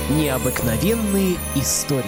Необыкновенные истории.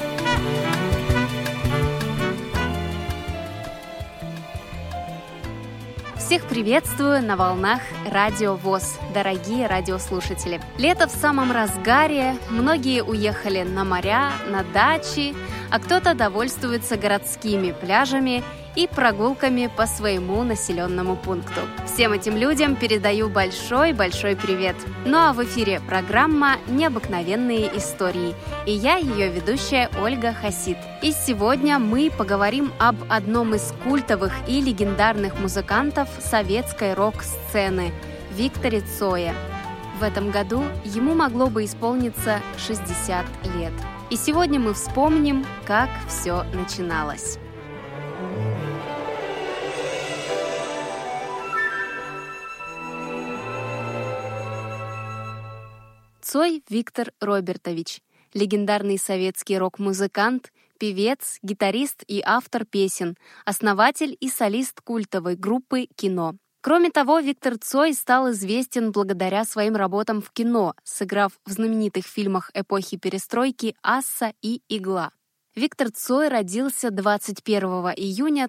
Всех приветствую на волнах Радио ВОС, дорогие радиослушатели. Лето в самом разгаре, многие уехали на моря, на дачи, а кто-то довольствуется городскими пляжами и прогулками по своему населенному пункту. Всем этим людям передаю большой-большой привет. Ну а в эфире программа «Необыкновенные истории», и я, ее ведущая Ольга Хасид. И сегодня мы поговорим об одном из культовых и легендарных музыкантов советской рок-сцены – Викторе Цое. В этом году ему могло бы исполниться 60 лет. И сегодня мы вспомним, как все начиналось. Цой Виктор Робертович – легендарный советский рок-музыкант, певец, гитарист и автор песен, основатель и солист культовой группы «Кино». Кроме того, Виктор Цой стал известен благодаря своим работам в кино, сыграв в знаменитых фильмах эпохи перестройки «Асса» и «Игла». Виктор Цой родился 21 июня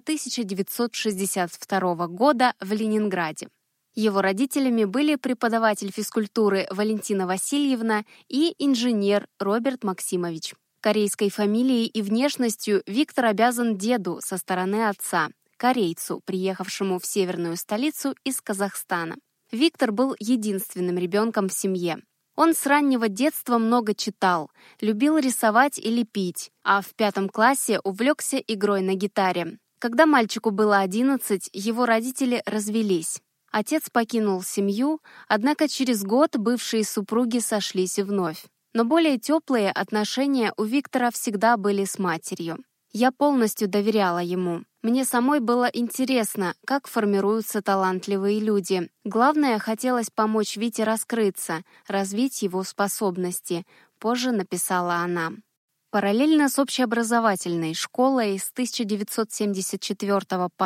1962 года в Ленинграде. Его родителями были преподаватель физкультуры Валентина Васильевна и инженер Роберт Максимович. Корейской фамилией и внешностью Виктор обязан деду со стороны отца, корейцу, приехавшему в северную столицу из Казахстана. Виктор был единственным ребенком в семье. Он с раннего детства много читал, любил рисовать и лепить, а в 5 классе увлекся игрой на гитаре. Когда мальчику было 11, его родители развелись. Отец покинул семью, однако через год бывшие супруги сошлись вновь. Но более теплые отношения у Виктора всегда были с матерью. Я полностью доверяла ему. Мне самой было интересно, как формируются талантливые люди. Главное, хотелось помочь Вите раскрыться, развить его способности, позже написала она. Параллельно с общеобразовательной школой с 1974 по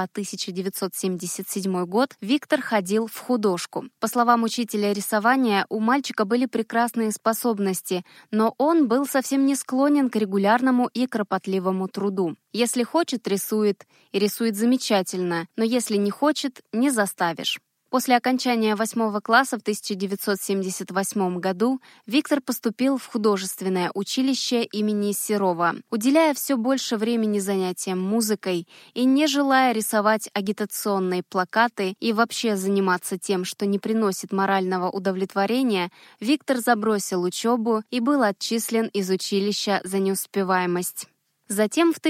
1977 год Виктор ходил в художку. По словам учителя рисования, у мальчика были прекрасные способности, но он был совсем не склонен к регулярному и кропотливому труду. Если хочет, рисует, и рисует замечательно, но если не хочет, не заставишь. После окончания 8 класса в 1978 году Виктор поступил в художественное училище имени Серова, уделяя все больше времени занятиям музыкой и не желая рисовать агитационные плакаты и вообще заниматься тем, что не приносит морального удовлетворения, Виктор забросил учебу и был отчислен из училища за неуспеваемость. Затем в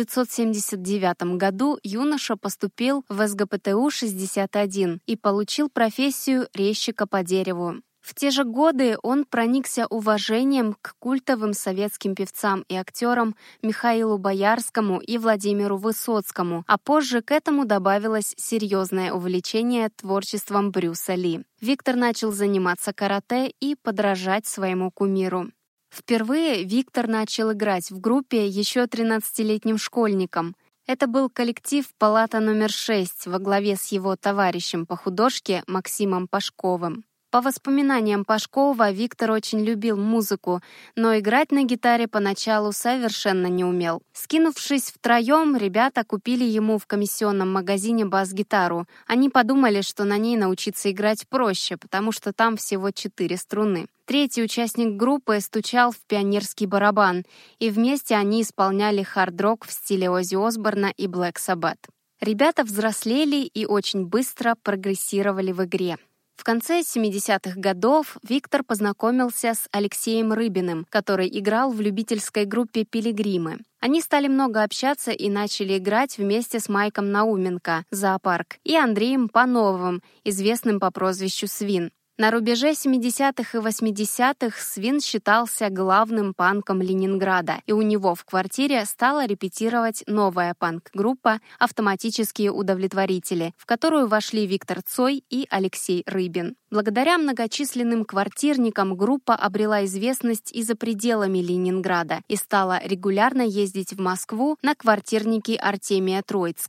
1979 году юноша поступил в СГПТУ-61 и получил профессию резчика по дереву. В те же годы он проникся уважением к культовым советским певцам и актерам Михаилу Боярскому и Владимиру Высоцкому, а позже к этому добавилось серьезное увлечение творчеством Брюса Ли. Виктор начал заниматься карате и подражать своему кумиру. Впервые Виктор начал играть в группе еще 13-летним школьником. Это был коллектив «Палата номер 6» во главе с его товарищем по художке Максимом Пашковым. По воспоминаниям Пашкова, Виктор очень любил музыку, но играть на гитаре поначалу совершенно не умел. Скинувшись втроем, ребята купили ему в комиссионном магазине бас-гитару. Они подумали, что на ней научиться играть проще, потому что там всего 4 струны. Третий участник группы стучал в пионерский барабан, и вместе они исполняли хард-рок в стиле Оззи Осборна и Black Sabbath. Ребята взрослели и очень быстро прогрессировали в игре. В конце 70-х годов Виктор познакомился с Алексеем Рыбиным, который играл в любительской группе «Пилигримы». Они стали много общаться и начали играть вместе с Майком Науменко, «Зоопарк», и Андреем Пановым, известным по прозвищу «Свин». На рубеже 70-х и 80-х Свин считался главным панком Ленинграда, и у него в квартире стала репетировать новая панк-группа «Автоматические удовлетворители», в которую вошли Виктор Цой и Алексей Рыбин. Благодаря многочисленным квартирникам группа обрела известность и за пределами Ленинграда и стала регулярно ездить в Москву на квартирники Артемия Троицкого.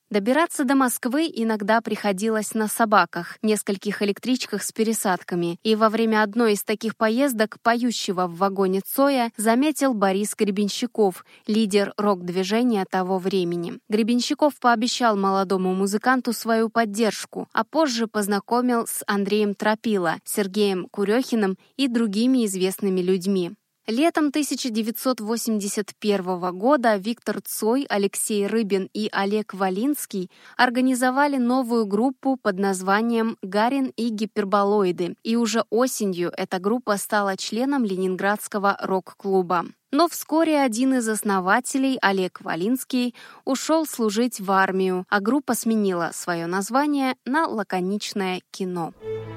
Добираться до Москвы иногда приходилось на собаках, нескольких электричках с пересадками, и во время одной из таких поездок поющего в вагоне Цоя заметил Борис Гребенщиков, лидер рок-движения того времени. Гребенщиков пообещал молодому музыканту свою поддержку, а позже познакомил с Андреем Тропило, Сергеем Курехиным и другими известными людьми. Летом 1981 года Виктор Цой, Алексей Рыбин и Олег Волинский организовали новую группу под названием «Гарин и гиперболоиды», и уже осенью эта группа стала членом Ленинградского рок-клуба. Но вскоре один из основателей, Олег Волинский, ушел служить в армию, а группа сменила свое название на лаконичное «Кино».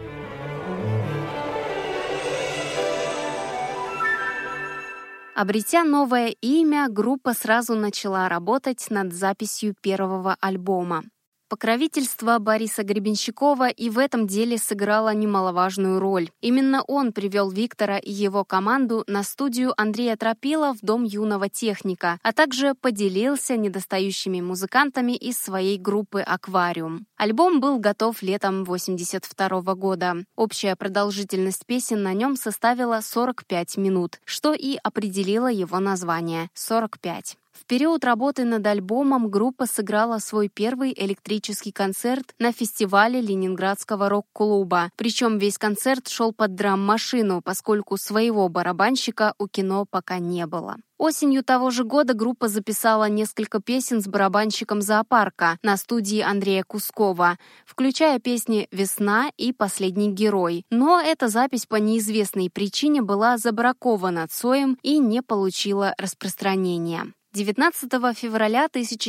Обретя новое имя, группа сразу начала работать над записью первого альбома. Покровительство Бориса Гребенщикова и в этом деле сыграло немаловажную роль. Именно он привел Виктора и его команду на студию Андрея Тропило в Дом юного техника, а также поделился недостающими музыкантами из своей группы «Аквариум». Альбом был готов летом 1982 года. Общая продолжительность песен на нем составила 45 минут, что и определило его название — «45». В период работы над альбомом группа сыграла свой первый электрический концерт на фестивале Ленинградского рок-клуба. Причем весь концерт шел под драм-машину, поскольку своего барабанщика у «Кино» пока не было. Осенью того же года группа записала несколько песен с барабанщиком «Зоопарка» на студии Андрея Кускова, включая песни «Весна» и «Последний герой». Но эта запись по неизвестной причине была забракована Цоем и не получила распространения. 19 февраля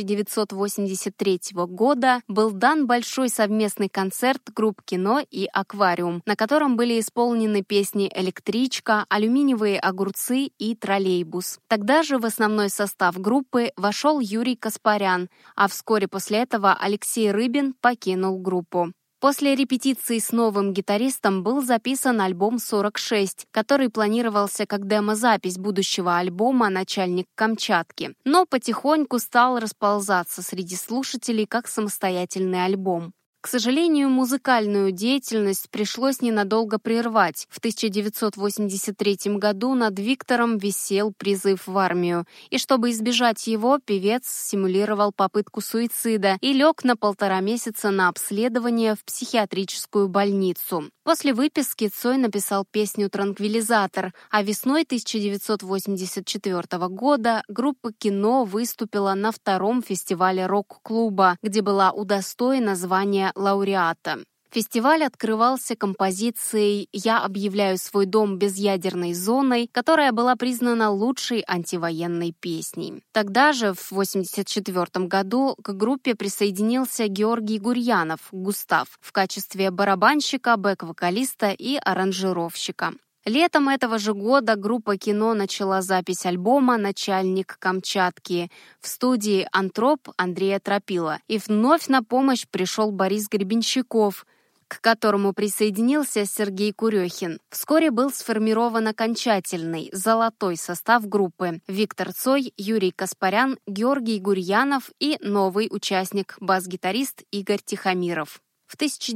1983 года был дан большой совместный концерт групп «Кино» и «Аквариум», на котором были исполнены песни «Электричка», «Алюминиевые огурцы» и «Троллейбус». Тогда же в основной состав группы вошел Юрий Каспарян, а вскоре после этого Алексей Рыбин покинул группу. После репетиции с новым гитаристом был записан альбом «46», который планировался как демозапись будущего альбома «Начальник Камчатки», но потихоньку стал расползаться среди слушателей как самостоятельный альбом. К сожалению, музыкальную деятельность пришлось ненадолго прервать. В 1983 году над Виктором висел призыв в армию, и чтобы избежать его, певец симулировал попытку суицида и лег на 1,5 месяца на обследование в психиатрическую больницу. После выписки Цой написал песню «Транквилизатор», а весной 1984 года группа «Кино» выступила на 2-м фестивале рок-клуба, где была удостоена звания лауреата. Фестиваль открывался композицией «Я объявляю свой дом безъядерной зоной», которая была признана лучшей антивоенной песней. Тогда же, в 1984 году, к группе присоединился Георгий Гурьянов, Густав, в качестве барабанщика, бэк-вокалиста и аранжировщика. Летом этого же года группа «Кино» начала запись альбома «Начальник Камчатки» в студии «Антроп» Андрея Тропило. И вновь на помощь пришел Борис Гребенщиков, к которому присоединился Сергей Курехин. Вскоре был сформирован окончательный, золотой состав группы: Виктор Цой, Юрий Каспарян, Георгий Гурьянов и новый участник, бас-гитарист Игорь Тихомиров. В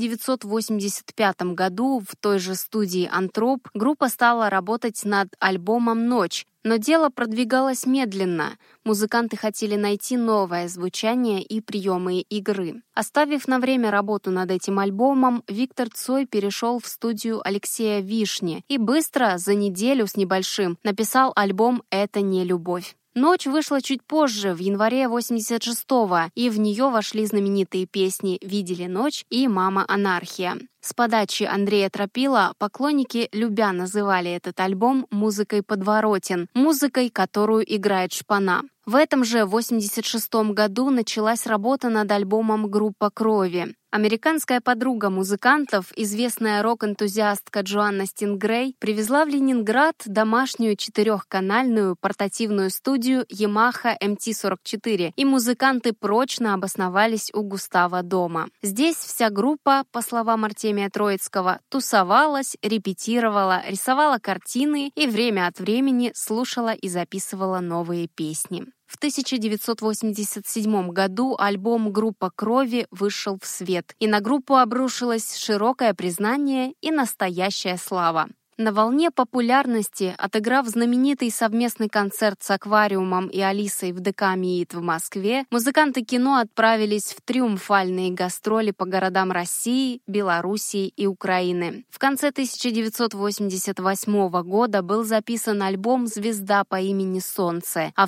1985 году в той же студии «Антроп» группа стала работать над альбомом «Ночь», но дело продвигалось медленно. Музыканты хотели найти новое звучание и приемы игры. Оставив на время работу над этим альбомом, Виктор Цой перешел в студию Алексея Вишни и быстро, за неделю с небольшим, написал альбом «Это не любовь». «Ночь» вышла чуть позже, в январе 86-го, и в нее вошли знаменитые песни «Видели ночь» и «Мама анархия». С подачи Андрея Тропило поклонники любя называли этот альбом музыкой подворотен, музыкой, которую играет шпана. В этом же 86-м году началась работа над альбомом «Группа крови». Американская подруга музыкантов, известная рок-энтузиастка Джоанна Стингрей, привезла в Ленинград домашнюю 4-канальную портативную студию Yamaha MT-44, и музыканты прочно обосновались у Густава дома. Здесь вся группа, по словам Артемия Троицкого, тусовалась, репетировала, рисовала картины и время от времени слушала и записывала новые песни. В В 1987 году альбом «Группа крови» вышел в свет, и на группу обрушилось широкое признание и настоящая слава. На волне популярности, отыграв знаменитый совместный концерт с «Аквариумом» и Алисой в ДК МИИТ в Москве, музыканты кино отправились в триумфальные гастроли по городам России, Белоруссии и Украины. В конце 1988 года был записан альбом «Звезда по имени Солнце», а в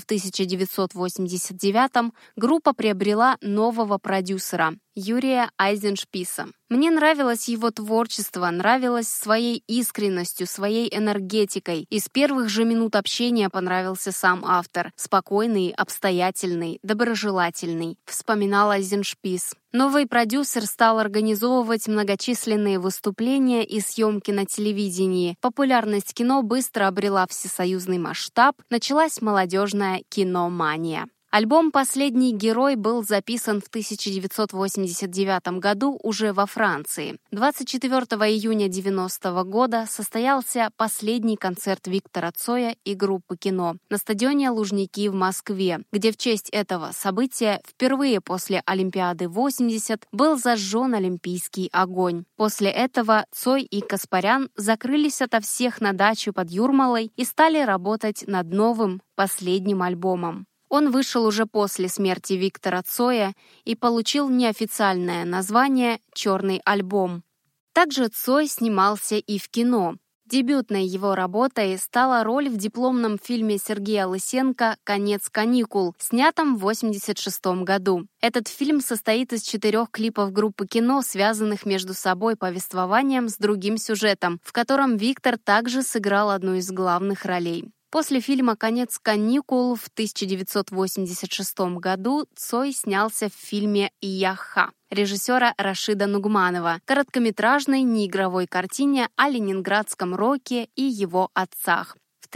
1989 группа приобрела нового продюсера – Юрия Айзеншписа. Мне нравилось его творчество, нравилось своей искренностью, своей энергетикой. И с первых же минут общения понравился сам автор. Спокойный, обстоятельный, доброжелательный, вспоминал Айзеншпис. Новый продюсер стал организовывать многочисленные выступления и съемки на телевидении. Популярность кино быстро обрела всесоюзный масштаб, началась молодежная киномания. Альбом «Последний герой» был записан в 1989 году уже во Франции. 24 июня 1990 года состоялся последний концерт Виктора Цоя и группы «Кино» на стадионе «Лужники» в Москве, где в честь этого события впервые после Олимпиады 80 был зажжен олимпийский огонь. После этого Цой и Каспарян закрылись ото всех на дачу под Юрмалой и стали работать над новым, последним альбомом. Он вышел уже после смерти Виктора Цоя и получил неофициальное название «Черный альбом». Также Цой снимался и в кино. Дебютной его работой стала роль в дипломном фильме Сергея Лысенко «Конец каникул», снятом в 1986 году. Этот фильм состоит из 4 клипов группы «Кино», связанных между собой повествованием с другим сюжетом, в котором Виктор также сыграл одну из главных ролей. После фильма «Конец каникул» в 1986 году Цой снялся в фильме «Яха» режиссера Рашида Нугманова, короткометражной неигровой картине о ленинградском роке и его отцах. В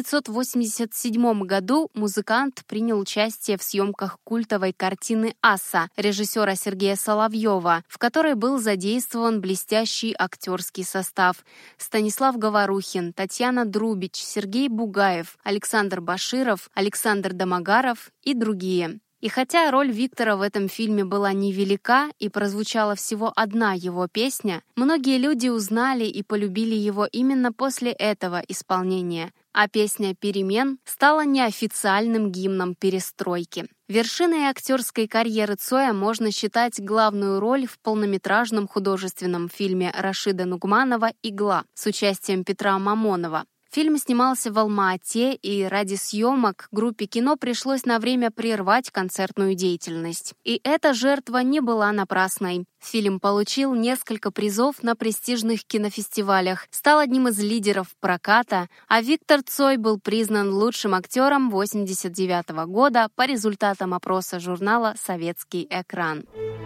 1987 году музыкант принял участие в съемках культовой картины «Асса» режиссера Сергея Соловьева, в которой был задействован блестящий актерский состав: Станислав Говорухин, Татьяна Друбич, Сергей Бугаев, Александр Баширов, Александр Домогаров и другие. И хотя роль Виктора в этом фильме была невелика и прозвучала всего одна его песня, многие люди узнали и полюбили его именно после этого исполнения, а песня «Перемен» стала неофициальным гимном перестройки. Вершиной актерской карьеры Цоя можно считать главную роль в полнометражном художественном фильме Рашида Нугманова «Игла» с участием Петра Мамонова. Фильм снимался в Алма-Ате, и ради съемок группе «Кино» пришлось на время прервать концертную деятельность. И эта жертва не была напрасной. Фильм получил несколько призов на престижных кинофестивалях, стал одним из лидеров проката, а Виктор Цой был признан лучшим актером 1989 года по результатам опроса журнала «Советский экран».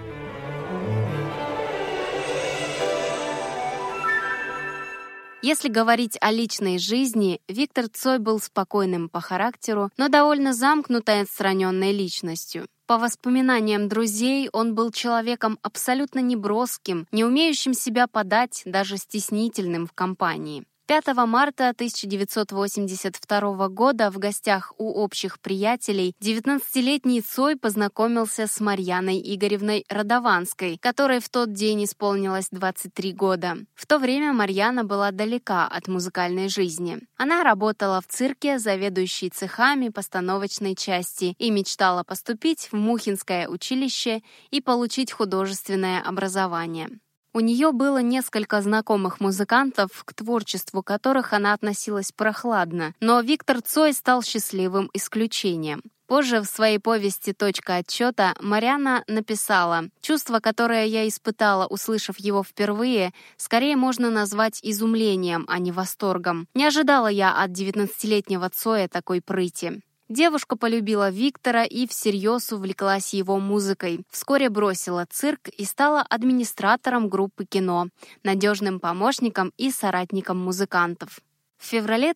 Если говорить о личной жизни, Виктор Цой был спокойным по характеру, но довольно замкнутой и отстраненной личностью. По воспоминаниям друзей, он был человеком абсолютно неброским, не умеющим себя подать, даже стеснительным в компании. 5 марта 1982 года в гостях у общих приятелей 19-летний Цой познакомился с Марьяной Игоревной Радованской, которой в тот день исполнилось 23 года. В то время Марьяна была далека от музыкальной жизни. Она работала в цирке, заведующей цехами постановочной части, и мечтала поступить в Мухинское училище и получить художественное образование. У нее было несколько знакомых музыкантов, к творчеству которых она относилась прохладно, но Виктор Цой стал счастливым исключением. Позже в своей повести «Точка отсчета» Марьяна написала: «Чувство, которое я испытала, услышав его впервые, скорее можно назвать изумлением, а не восторгом. Не ожидала я от 19-летнего Цоя такой прыти». Девушка полюбила Виктора и всерьез увлеклась его музыкой. Вскоре бросила цирк и стала администратором группы «Кино», надежным помощником и соратником музыкантов. В феврале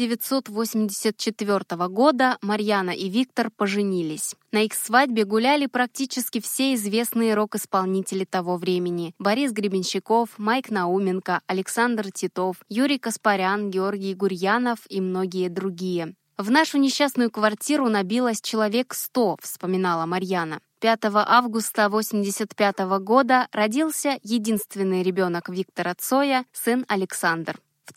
1984 года Марьяна и Виктор поженились. На их свадьбе гуляли практически все известные рок-исполнители того времени: Борис Гребенщиков, Майк Науменко, Александр Титов, Юрий Каспарян, Георгий Гурьянов и многие другие. «В нашу несчастную квартиру набилось человек 100», вспоминала Марьяна. 5 августа 1985 года родился единственный ребенок Виктора Цоя, сын Александр. В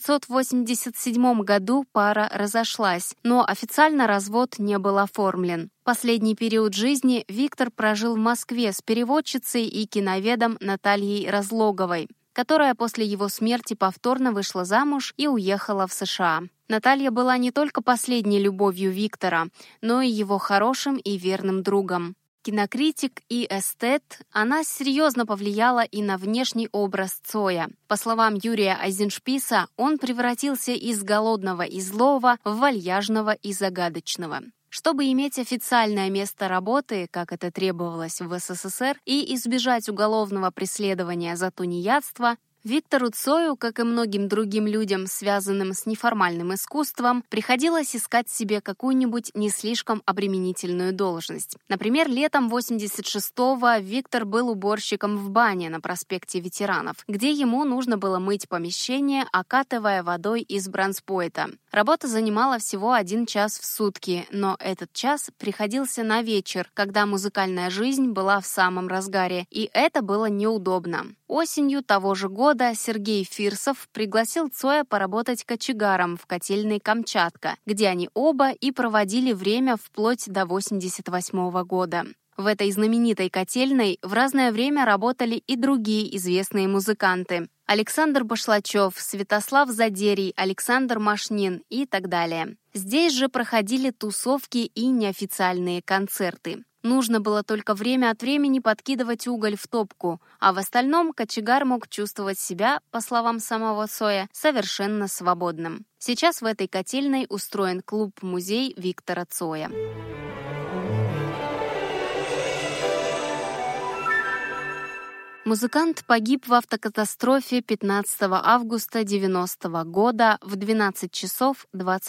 1987 году пара разошлась, но официально развод не был оформлен. Последний период жизни Виктор прожил в Москве с переводчицей и киноведом Натальей Разлоговой, которая после его смерти повторно вышла замуж и уехала в США. Наталья была не только последней любовью Виктора, но и его хорошим и верным другом. Кинокритик и эстет, она серьезно повлияла и на внешний образ Цоя. По словам Юрия Айзеншписа, он превратился из голодного и злого в вальяжного и загадочного. Чтобы иметь официальное место работы, как это требовалось в СССР, и избежать уголовного преследования за тунеядство, Виктору Цою, как и многим другим людям, связанным с неформальным искусством, приходилось искать себе какую-нибудь не слишком обременительную должность. Например, летом 86-го Виктор был уборщиком в бане на проспекте Ветеранов, где ему нужно было мыть помещение, окатывая водой из бронспойта. Работа занимала всего 1 час в сутки, но этот час приходился на вечер, когда музыкальная жизнь была в самом разгаре, и это было неудобно. Осенью того же года Сергей Фирсов пригласил Цоя поработать кочегаром в котельной «Камчатка», где они оба и проводили время вплоть до 1988 года. В этой знаменитой котельной в разное время работали и другие известные музыканты: Александр Башлачев, Святослав Задерий, Александр Машнин и так далее. Здесь же проходили тусовки и неофициальные концерты. Нужно было только время от времени подкидывать уголь в топку, а в остальном кочегар мог чувствовать себя, по словам самого Цоя, совершенно свободным. Сейчас в этой котельной устроен клуб-музей Виктора Цоя. Музыкант погиб в автокатастрофе 15 августа 1990 года в 12 часов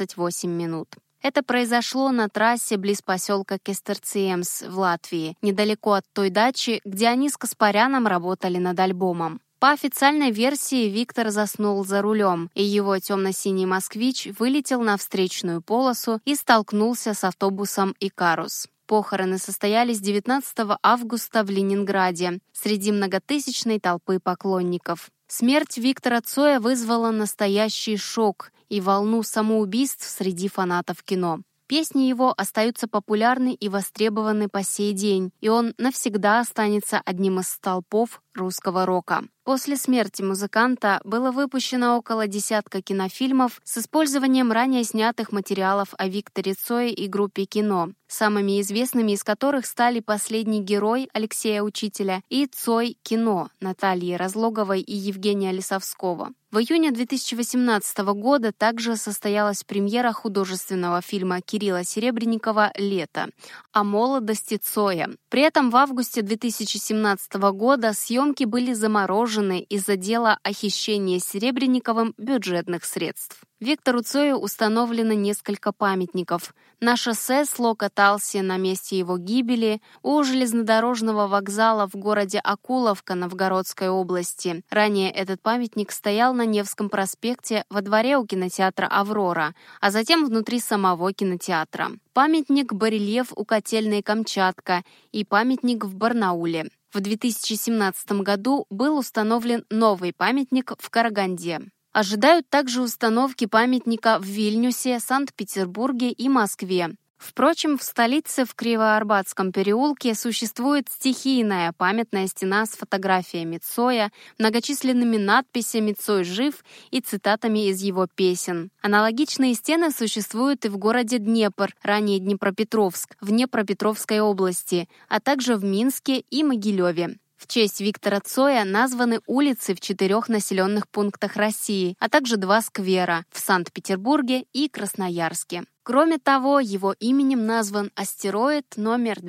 28 минут. Это произошло на трассе близ поселка Кестерциемс в Латвии, недалеко от той дачи, где они с Каспаряном работали над альбомом. По официальной версии, Виктор заснул за рулем, и его темно-синий «Москвич» вылетел на встречную полосу и столкнулся с автобусом «Икарус». Похороны состоялись 19 августа в Ленинграде среди многотысячной толпы поклонников. Смерть Виктора Цоя вызвала настоящий шок и волну самоубийств среди фанатов кино. Песни его остаются популярны и востребованы по сей день, и он навсегда останется одним из столпов русского рока. После смерти музыканта было выпущено около десятка кинофильмов с использованием ранее снятых материалов о Викторе Цое и группе «Кино», самыми известными из которых стали «Последний герой» Алексея Учителя и «Цой. Кино» Натальи Разлоговой и Евгения Лисовского. В июне 2018 года также состоялась премьера художественного фильма Кирилла Серебренникова «Лето» о молодости Цоя. При этом в августе 2017 года съемки были заморожены из-за дела о хищении Серебренниковым бюджетных средств. Виктору Цою установлено несколько памятников. На шоссе Сло катался на месте его гибели, у железнодорожного вокзала в городе Акуловка Новгородской области. Ранее этот памятник стоял на Невском проспекте во дворе у кинотеатра «Аврора», а затем внутри самого кинотеатра. Памятник-барельеф у котельной «Камчатка» и памятник в Барнауле. В 2017 году был установлен новый памятник в Караганде. Ожидают также установки памятника в Вильнюсе, Санкт-Петербурге и Москве. Впрочем, в столице в Кривоарбатском переулке существует стихийная памятная стена с фотографиями Цоя, многочисленными надписями «Цой жив» и цитатами из его песен. Аналогичные стены существуют и в городе Днепр, ранее Днепропетровск, в Днепропетровской области, а также в Минске и Могилеве. В честь Виктора Цоя названы улицы в 4 населенных пунктах России, а также 2 сквера в Санкт-Петербурге и Красноярске. Кроме того, его именем назван астероид номер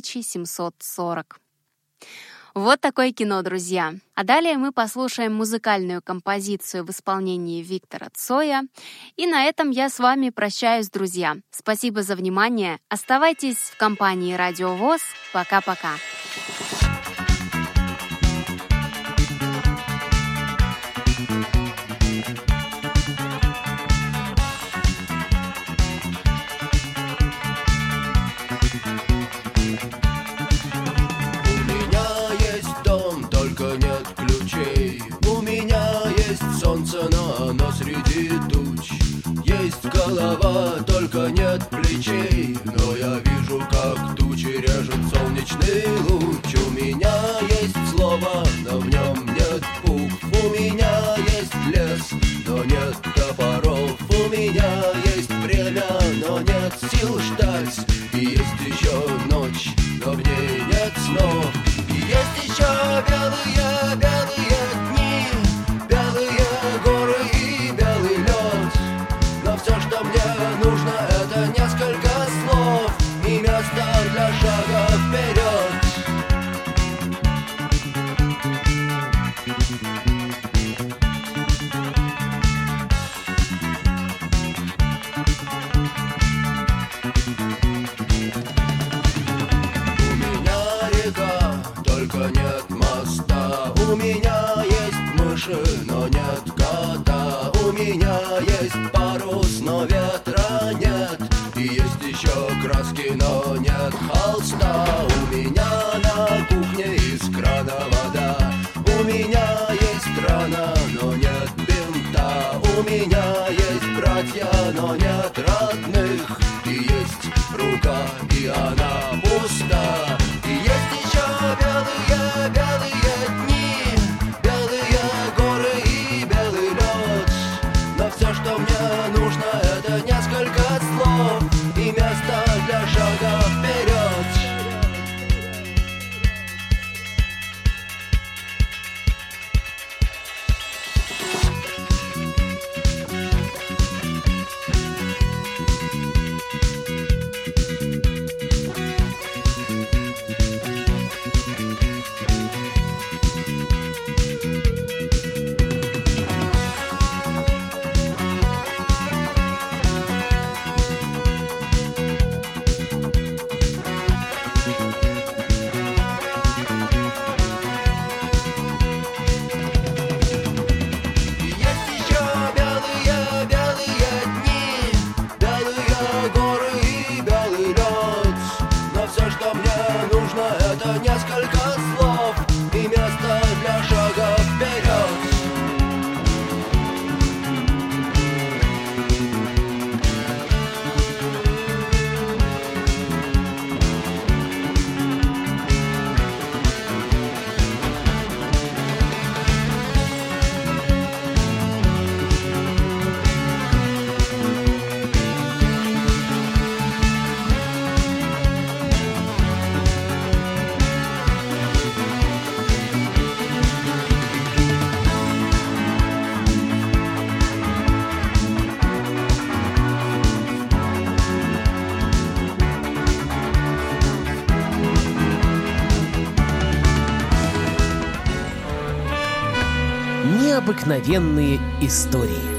2740. Вот такое кино, друзья. А далее мы послушаем музыкальную композицию в исполнении Виктора Цоя. И на этом я с вами прощаюсь, друзья. Спасибо за внимание. Оставайтесь в компании Радио ВОС. Пока-пока. солнце, но оно среди туч. Есть голова, только нет плечей, но я вижу, как тучи режет солнечный луч. У меня есть слово, но в нем нет букв. У меня есть лес, но нет топоров. У меня есть время, но нет сил ждать. И есть еще ночь, но в ней нет снов. И есть еще белые, белые дни, белые горы и белый лед. Но все, что мне нужно, это несколько слов и место для шага вперед. У меня река, только нет моста. У меня есть мыши, но нет кота. У меня есть парус, но ветра нет. И есть еще краски, но нет холста. У меня на кухне из крана вода. У меня есть рана, но нет бинта. У меня есть братья, но нет родных. И есть рука, и она пуста. И есть еще белые, белые дни, белые горы и белый лед. Но все, что мне нужно, это несколько слов и место для шага вперед. Несколько слов и место для шага вперед. Необыкновенные истории.